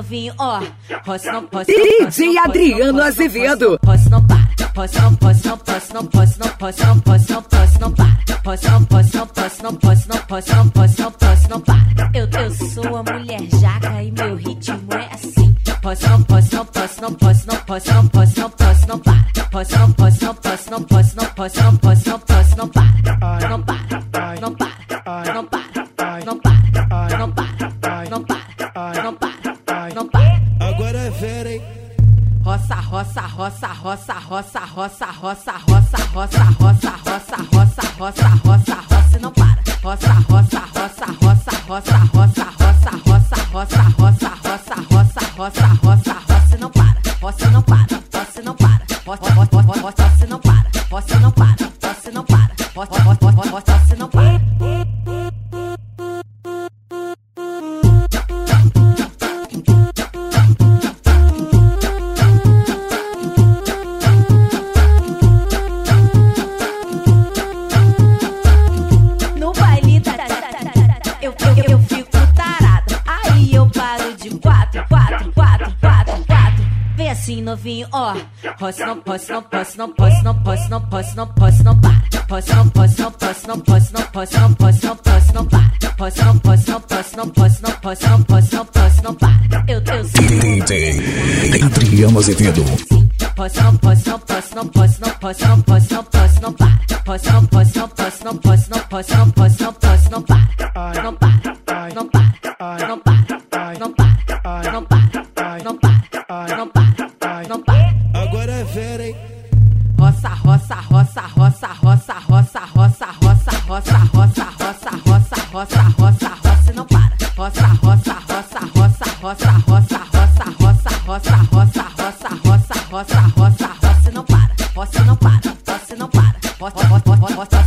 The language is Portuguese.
novinho, ó. Roça não posso. DJ Adriano Azevedo. Posso não para. Posso não posso não posso não posso não posso não posso não posso não para. Posso não posso não posso não posso não posso não posso não posso não para. Eu sou a mulher jaca e meu ritmo é assim. Posso não posso não posso não posso não posso não posso não posso não para. Posso não posso não posso não posso não posso não posso não posso não para. Não para, não para, não para, não para, não para, não para, não para, não para. Agora é fera, hein? Roça, roça, roça, roça, roça, roça, roça, roça, roça, roça, roça, roça, roça, roça, roça, não para. Roça, roça, roça, roça, roça, roça, roça, roça, roça, roça, roça, roça, roça, roça, roça, não para. Roça não para, roça não para, roça não para, roça não para, roça não para, roça não para. No baile da eu fico tarada, aí eu paro de 4, 4, 4, 4, 4. Vem assim novinho, ó. Posso não posso não posso não posso não posso não posso não posso não para. Posso não posso não posso não posso não posso não posso não posso não para. Posso não posso não posso não posso não posso não posso não posso não para. Eu DJ Adriano Azevedo. Posso não posso não posso não posso não posso não posso não posso não para. Posso não posso não posso não posso não posso não posso não posso não para. Não para, não para, não para, não para, não para, não para, não para, não para. Agora é fera, hein? Roça, roça, roça, roça, roça, roça, roça, roça, roça, roça, roça, roça, roça, roça, roça, não para. Roça, roça, roça, roça, roça, roça, roça, roça, roça, roça, roça, roça, roça, roça, roça, não para. Roça não para, roça não para, roça